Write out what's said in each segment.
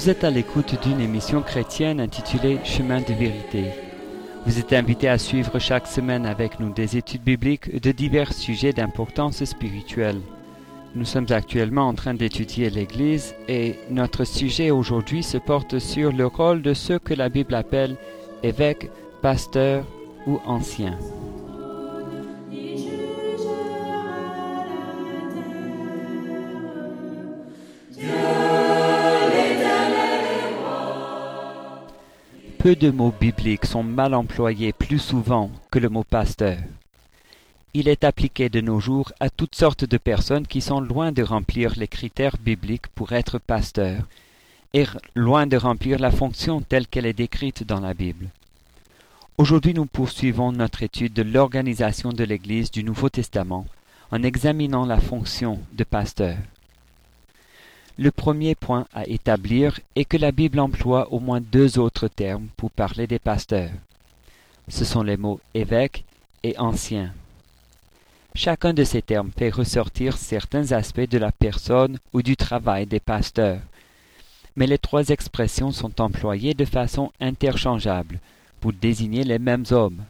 Vous êtes à l'écoute d'une émission chrétienne intitulée Chemin de vérité. Vous êtes invité à suivre chaque semaine avec nous des études bibliques de divers sujets d'importance spirituelle. Nous sommes actuellement en train d'étudier l'Église et notre sujet aujourd'hui se porte sur le rôle de ceux que la Bible appelle évêques, pasteurs ou anciens. Peu de mots bibliques sont mal employés plus souvent que le mot pasteur. Il est appliqué de nos jours à toutes sortes de personnes qui sont loin de remplir les critères bibliques pour être pasteurs et loin de remplir la fonction telle qu'elle est décrite dans la Bible. Aujourd'hui, nous poursuivons notre étude de l'organisation de l'Église du Nouveau Testament en examinant la fonction de pasteur. Le premier point à établir est que la Bible emploie au moins deux autres termes pour parler des pasteurs. Ce sont les mots évêque et ancien. Chacun de ces termes fait ressortir certains aspects de la personne ou du travail des pasteurs. Mais les trois expressions sont employées de façon interchangeable pour désigner les mêmes hommes.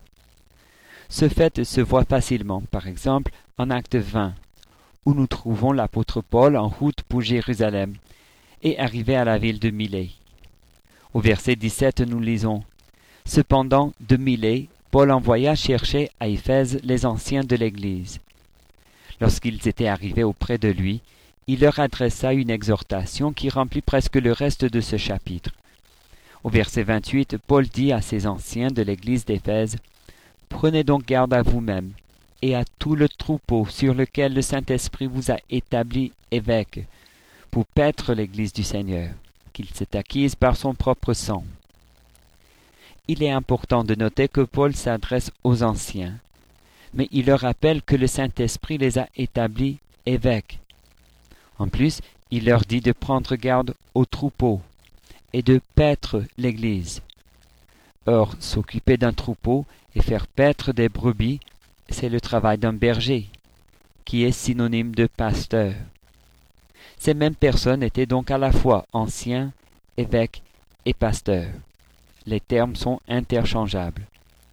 Ce fait se voit facilement, par exemple, en Acte 20, où nous trouvons l'apôtre Paul en route pour Jérusalem et arrivé à la ville de Milet. Au verset 17, nous lisons « Cependant, de Milet, Paul envoya chercher à Éphèse les anciens de l'Église. Lorsqu'ils étaient arrivés auprès de lui, il leur adressa une exhortation qui remplit presque le reste de ce chapitre. Au verset 28, Paul dit à ces anciens de l'Église d'Éphèse « Prenez donc garde à vous-mêmes et à tout le troupeau sur lequel le Saint-Esprit vous a établi évêque, pour paître l'Église du Seigneur, qu'il s'est acquise par son propre sang. » Il est important de noter que Paul s'adresse aux anciens, mais il leur rappelle que le Saint-Esprit les a établis évêques. En plus, il leur dit de prendre garde au troupeau et de paître l'Église. Or, s'occuper d'un troupeau et faire paître des brebis, c'est le travail d'un berger, qui est synonyme de pasteur. Ces mêmes personnes étaient donc à la fois anciens, évêques et pasteurs. Les termes sont interchangeables.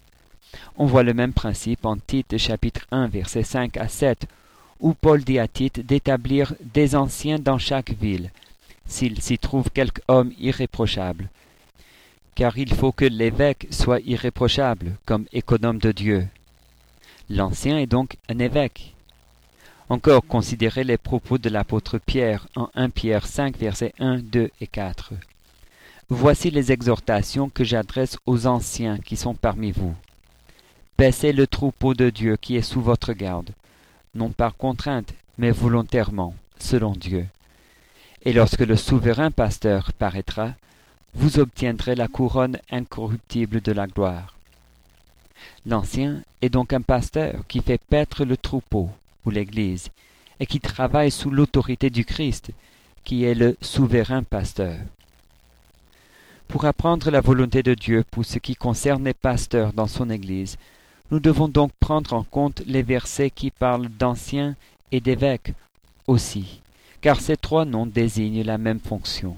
On voit le même principe en Tite chapitre 1 versets 5 à 7, où Paul dit à Tite d'établir des anciens dans chaque ville, s'il s'y trouve quelque homme irréprochable. Car il faut que l'évêque soit irréprochable, comme économe de Dieu. L'ancien est donc un évêque. Encore, considérez les propos de l'apôtre Pierre en 1 Pierre 5 versets 1, 2 et 4. Voici les exhortations que j'adresse aux anciens qui sont parmi vous. Paissez le troupeau de Dieu qui est sous votre garde, non par contrainte, mais volontairement, selon Dieu. Et lorsque le souverain pasteur paraîtra, vous obtiendrez la couronne incorruptible de la gloire. L'ancien est donc un pasteur qui fait paître le troupeau, ou l'Église, et qui travaille sous l'autorité du Christ, qui est le souverain pasteur. Pour apprendre la volonté de Dieu pour ce qui concerne les pasteurs dans son Église, nous devons donc prendre en compte les versets qui parlent d'anciens et d'évêques aussi, car ces trois noms désignent la même fonction.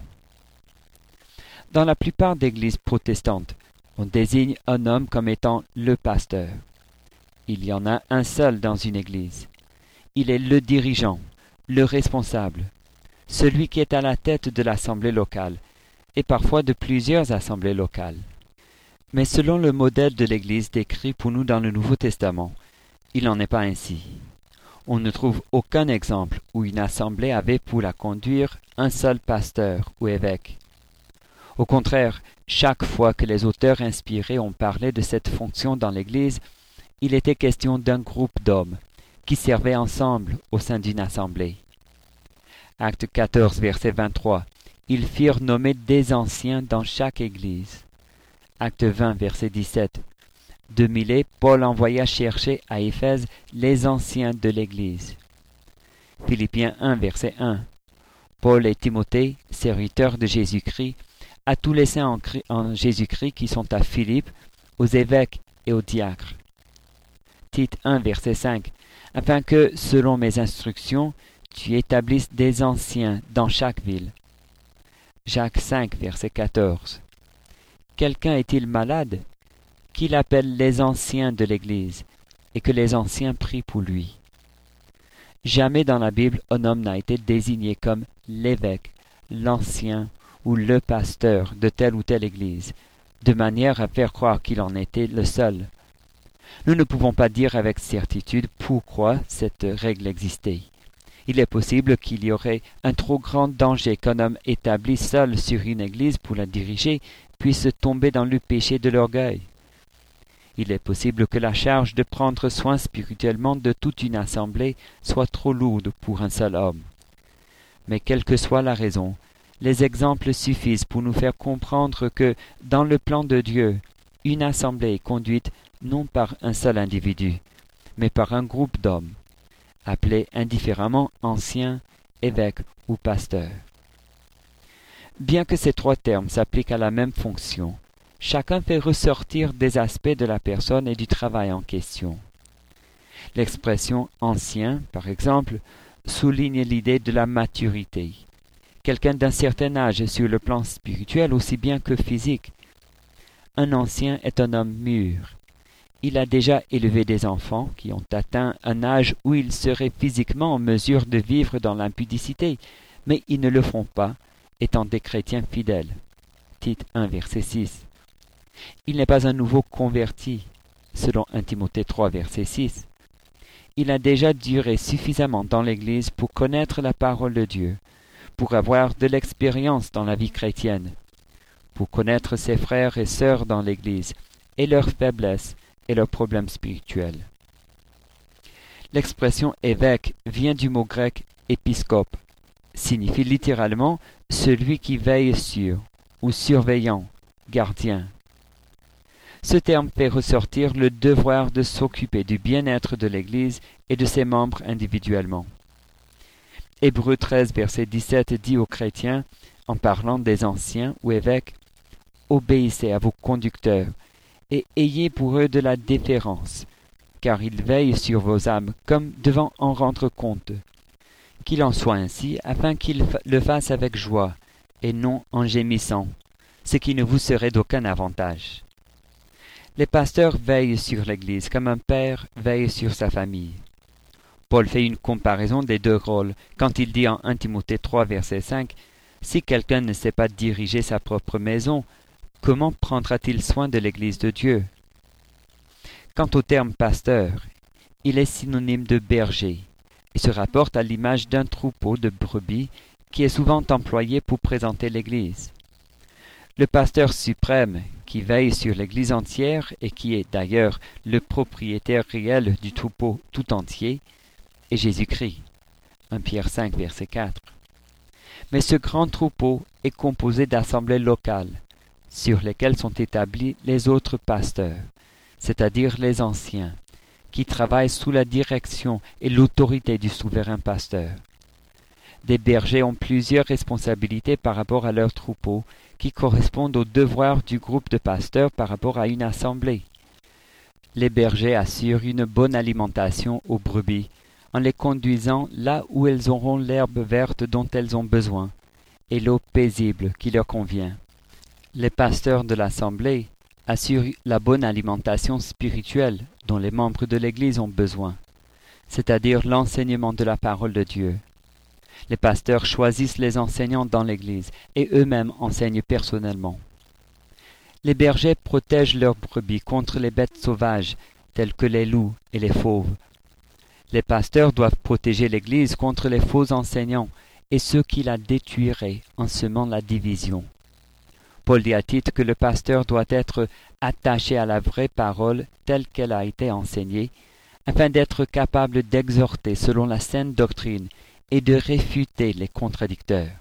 Dans la plupart d'églises protestantes, on désigne un homme comme étant le pasteur. Il y en a un seul dans une église. Il est le dirigeant, le responsable, celui qui est à la tête de l'assemblée locale, et parfois de plusieurs assemblées locales. Mais selon le modèle de l'Église décrit pour nous dans le Nouveau Testament, il n'en est pas ainsi. On ne trouve aucun exemple où une assemblée avait pour la conduire un seul pasteur ou évêque. Au contraire, chaque fois que les auteurs inspirés ont parlé de cette fonction dans l'Église, il était question d'un groupe d'hommes qui servaient ensemble au sein d'une assemblée. Acte 14, verset 23. Ils firent nommer des anciens dans chaque église. Acte 20, verset 17. De Milet, Paul envoya chercher à Éphèse les anciens de l'Église. Philippiens 1, verset 1. Paul et Timothée, serviteurs de Jésus-Christ, à tous les saints en Jésus-Christ qui sont à Philippe, aux évêques et aux diacres. Tite 1, verset 5. Afin que, selon mes instructions, tu établisses des anciens dans chaque ville. Jacques 5, verset 14. Quelqu'un est-il malade? Qu'il appelle les anciens de l'Église, et que les anciens prient pour lui. Jamais dans la Bible un homme n'a été désigné comme l'évêque, l'ancien ou le pasteur de telle ou telle Église, de manière à faire croire qu'il en était le seul. Nous ne pouvons pas dire avec certitude pourquoi cette règle existait. Il est possible qu'il y aurait un trop grand danger qu'un homme établi seul sur une Église pour la diriger puisse tomber dans le péché de l'orgueil. Il est possible que la charge de prendre soin spirituellement de toute une assemblée soit trop lourde pour un seul homme. Mais quelle que soit la raison, les exemples suffisent pour nous faire comprendre que, dans le plan de Dieu, une assemblée est conduite non par un seul individu, mais par un groupe d'hommes, appelés indifféremment anciens, évêques ou pasteurs. Bien que ces trois termes s'appliquent à la même fonction, chacun fait ressortir des aspects de la personne et du travail en question. L'expression « ancien », par exemple, souligne l'idée de la maturité. Quelqu'un d'un certain âge sur le plan spirituel aussi bien que physique. Un ancien est un homme mûr. Il a déjà élevé des enfants qui ont atteint un âge où ils seraient physiquement en mesure de vivre dans l'impudicité, mais ils ne le font pas, étant des chrétiens fidèles. Tite 1, verset 6. Il n'est pas un nouveau converti, selon 1 Timothée 3, verset 6. Il a déjà duré suffisamment dans l'Église pour connaître la parole de Dieu, pour avoir de l'expérience dans la vie chrétienne, pour connaître ses frères et sœurs dans l'Église, et leurs faiblesses et leurs problèmes spirituels. L'expression évêque vient du mot grec épiscope, signifie littéralement celui qui veille sur, ou surveillant, gardien. Ce terme fait ressortir le devoir de s'occuper du bien-être de l'Église et de ses membres individuellement. Hébreux 13, verset 17 dit aux chrétiens, en parlant des anciens ou évêques, « Obéissez à vos conducteurs, et ayez pour eux de la déférence, car ils veillent sur vos âmes comme devant en rendre compte. Qu'il en soit ainsi, afin qu'ils le fassent avec joie, et non en gémissant, ce qui ne vous serait d'aucun avantage. » Les pasteurs veillent sur l'Église comme un père veille sur sa famille. Paul fait une comparaison des deux rôles quand il dit en 1 Timothée 3, verset 5, « Si quelqu'un ne sait pas diriger sa propre maison, comment prendra-t-il soin de l'Église de Dieu ?» Quant au terme pasteur, il est synonyme de berger et se rapporte à l'image d'un troupeau de brebis qui est souvent employé pour présenter l'Église. Le pasteur suprême, qui veille sur l'Église entière et qui est d'ailleurs le propriétaire réel du troupeau tout entier, est Jésus-Christ. 1 Pierre 5, verset 4. Mais ce grand troupeau est composé d'assemblées locales, sur lesquelles sont établis les autres pasteurs, c'est-à-dire les anciens, qui travaillent sous la direction et l'autorité du souverain pasteur. Des bergers ont plusieurs responsabilités par rapport à leur troupeau, qui correspondent aux devoirs du groupe de pasteurs par rapport à une assemblée. Les bergers assurent une bonne alimentation aux brebis, en les conduisant là où elles auront l'herbe verte dont elles ont besoin, et l'eau paisible qui leur convient. Les pasteurs de l'assemblée assurent la bonne alimentation spirituelle dont les membres de l'Église ont besoin, c'est-à-dire l'enseignement de la parole de Dieu. Les pasteurs choisissent les enseignants dans l'Église et eux-mêmes enseignent personnellement. Les bergers protègent leurs brebis contre les bêtes sauvages telles que les loups et les fauves. Les pasteurs doivent protéger l'Église contre les faux enseignants et ceux qui la détruiraient en semant la division. Paul dit à Tite que le pasteur doit être attaché à la vraie parole telle qu'elle a été enseignée, afin d'être capable d'exhorter selon la saine doctrine et de réfuter les contradicteurs.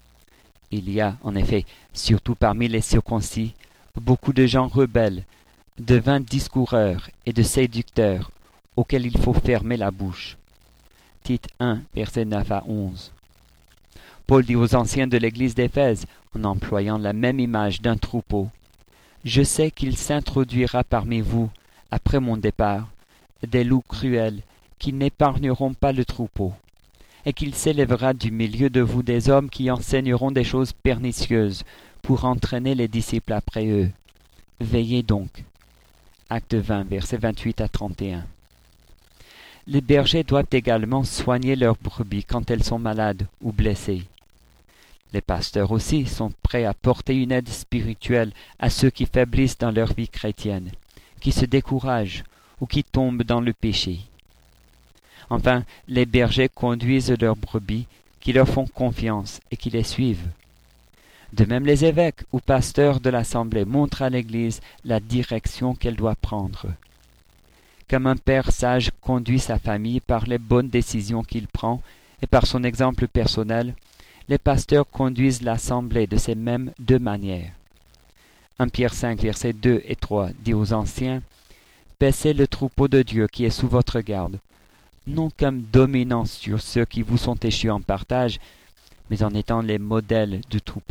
Il y a, en effet, surtout parmi les circoncis, beaucoup de gens rebelles, de vains discoureurs et de séducteurs, auxquels il faut fermer la bouche. Tite 1, versets 9 à 11. Paul dit aux anciens de l'église d'Éphèse, en employant la même image d'un troupeau, « Je sais qu'il s'introduira parmi vous, après mon départ, des loups cruels, qui n'épargneront pas le troupeau. et qu'il s'élèvera du milieu de vous des hommes qui enseigneront des choses pernicieuses pour entraîner les disciples après eux. Veillez donc. Acte 20, versets 28 à 31. Les bergers doivent également soigner leurs brebis quand elles sont malades ou blessées. Les pasteurs aussi sont prêts à porter une aide spirituelle à ceux qui faiblissent dans leur vie chrétienne, qui se découragent ou qui tombent dans le péché. Enfin, les bergers conduisent leurs brebis qui leur font confiance et qui les suivent. De même, les évêques ou pasteurs de l'Assemblée montrent à l'Église la direction qu'elle doit prendre. Comme un père sage conduit sa famille par les bonnes décisions qu'il prend et par son exemple personnel, les pasteurs conduisent l'Assemblée de ces mêmes deux manières. 1 Pierre 5, versets 2 et 3 dit aux anciens, « Paissez le troupeau de Dieu qui est sous votre garde, non comme dominant sur ceux qui vous sont échus en partage, mais en étant les modèles du troupeau. »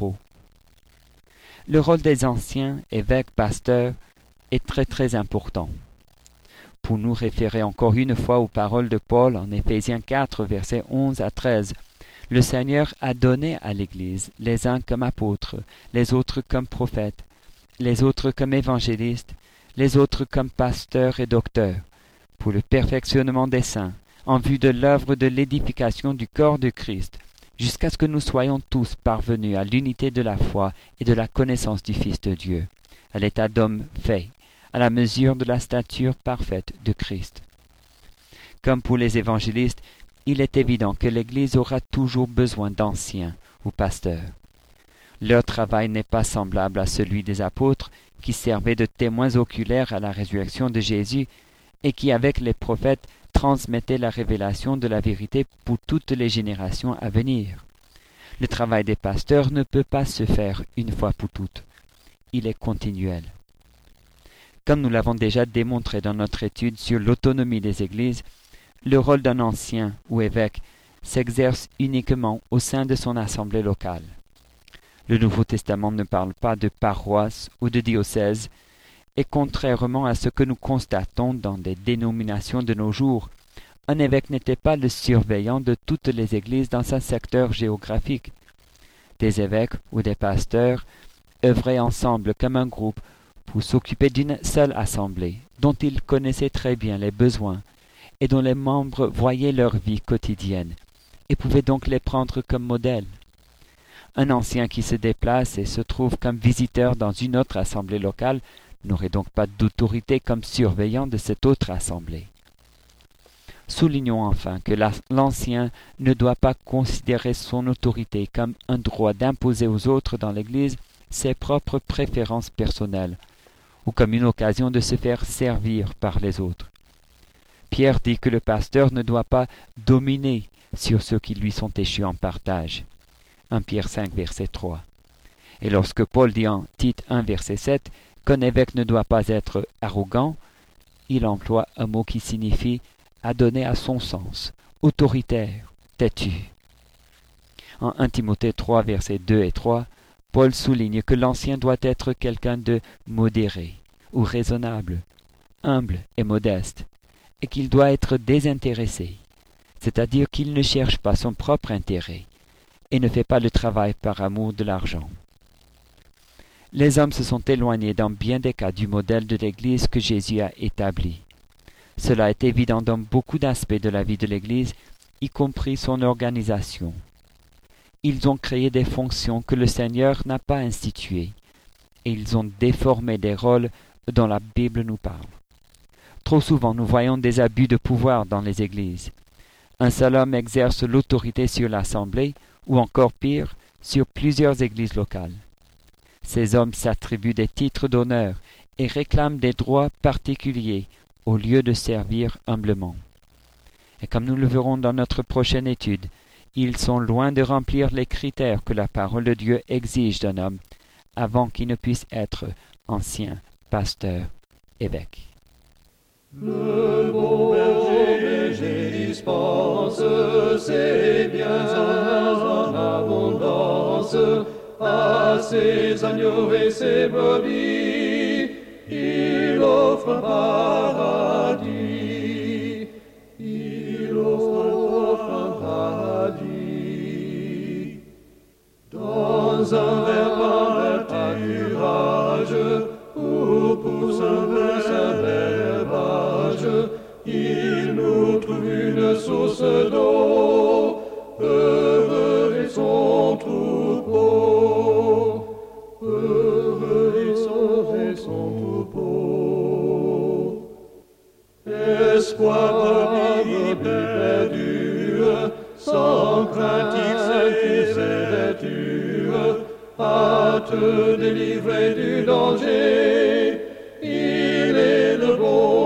Le rôle des anciens, évêques, pasteurs, est très important. Pour nous référer encore une fois aux paroles de Paul en Éphésiens 4, versets 11 à 13, le Seigneur a donné à l'Église les uns comme apôtres, les autres comme prophètes, les autres comme évangélistes, les autres comme pasteurs et docteurs, pour le perfectionnement des saints, en vue de l'œuvre de l'édification du corps de Christ, jusqu'à ce que nous soyons tous parvenus à l'unité de la foi et de la connaissance du Fils de Dieu, à l'état d'homme fait, à la mesure de la stature parfaite de Christ. Comme pour les évangélistes, il est évident que l'Église aura toujours besoin d'anciens ou pasteurs. Leur travail n'est pas semblable à celui des apôtres qui servaient de témoins oculaires à la résurrection de Jésus et qui, avec les prophètes, transmettaient la révélation de la vérité pour toutes les générations à venir. Le travail des pasteurs ne peut pas se faire une fois pour toutes. Il est continuel. Comme nous l'avons déjà démontré dans notre étude sur l'autonomie des églises, le rôle d'un ancien ou évêque s'exerce uniquement au sein de son assemblée locale. Le Nouveau Testament ne parle pas de paroisse ou de diocèse, et contrairement à ce que nous constatons dans des dénominations de nos jours, un évêque n'était pas le surveillant de toutes les églises dans un secteur géographique. Des évêques ou des pasteurs œuvraient ensemble comme un groupe pour s'occuper d'une seule assemblée, dont ils connaissaient très bien les besoins et dont les membres voyaient leur vie quotidienne, et pouvaient donc les prendre comme modèles. Un ancien qui se déplace et se trouve comme visiteur dans une autre assemblée locale n'aurait donc pas d'autorité comme surveillant de cette autre assemblée. Soulignons enfin que l'ancien ne doit pas considérer son autorité comme un droit d'imposer aux autres dans l'Église ses propres préférences personnelles, ou comme une occasion de se faire servir par les autres. Pierre dit que le pasteur ne doit pas dominer sur ceux qui lui sont échus en partage. 1 Pierre 5, verset 3. Et lorsque Paul dit en Tite 1, verset 7, qu'un évêque ne doit pas être arrogant, il emploie un mot qui signifie à donner à son sens, autoritaire, têtu. En 1 Timothée 3, versets 2 et 3, Paul souligne que l'ancien doit être quelqu'un de modéré ou raisonnable, humble et modeste, et qu'il doit être désintéressé, c'est-à-dire qu'il ne cherche pas son propre intérêt et ne fait pas le travail par amour de l'argent. Les hommes se sont éloignés dans bien des cas du modèle de l'Église que Jésus a établi. Cela est évident dans beaucoup d'aspects de la vie de l'Église, y compris son organisation. Ils ont créé des fonctions que le Seigneur n'a pas instituées, et ils ont déformé des rôles dont la Bible nous parle. Trop souvent, nous voyons des abus de pouvoir dans les églises. Un seul homme exerce l'autorité sur l'assemblée, ou encore pire, sur plusieurs églises locales. Ces hommes s'attribuent des titres d'honneur et réclament des droits particuliers au lieu de servir humblement. Et comme nous le verrons dans notre prochaine étude, ils sont loin de remplir les critères que la parole de Dieu exige d'un homme avant qu'il ne puisse être ancien, pasteur, évêque. Le bon berger dispense ses biens en abondance à ses agneaux et ses brebis. Il offre un paradis. Il offre un paradis un verre par pâturage, ou pour un bel herbage, il nous trouve une source d'eau, heureux est son troupeau, heureux est son troupeau. Espoir de vie perdue, sans crainte il s'évertue à te délivrer du danger. Il est le bon